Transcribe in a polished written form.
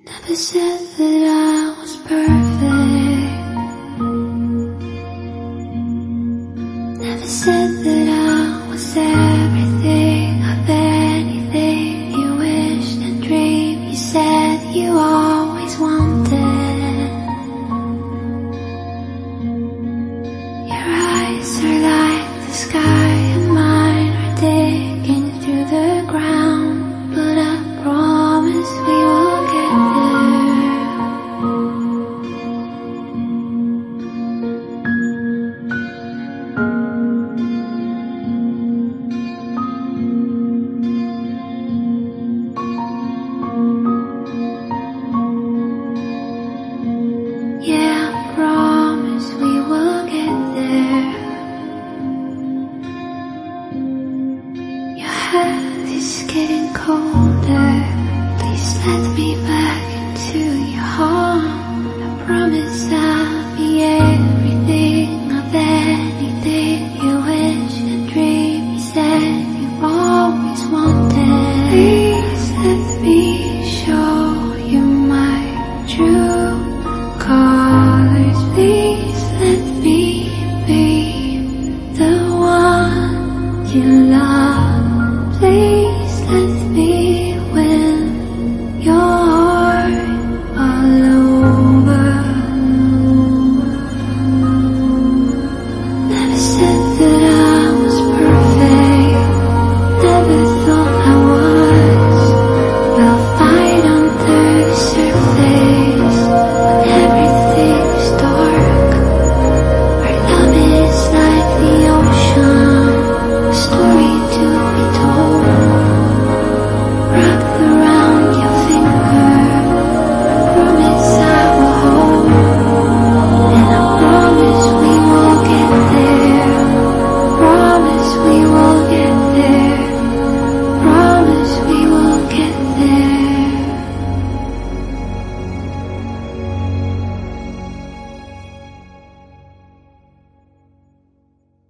Never said that I was perfect. Never said that I was everything of anything you wished and dreamed. You said you always wanted. Your eyes are like the sky and mine are digging through the ground. But I promise we will get there. Yeah, I promise we will get there. Your head is getting colder. Please let me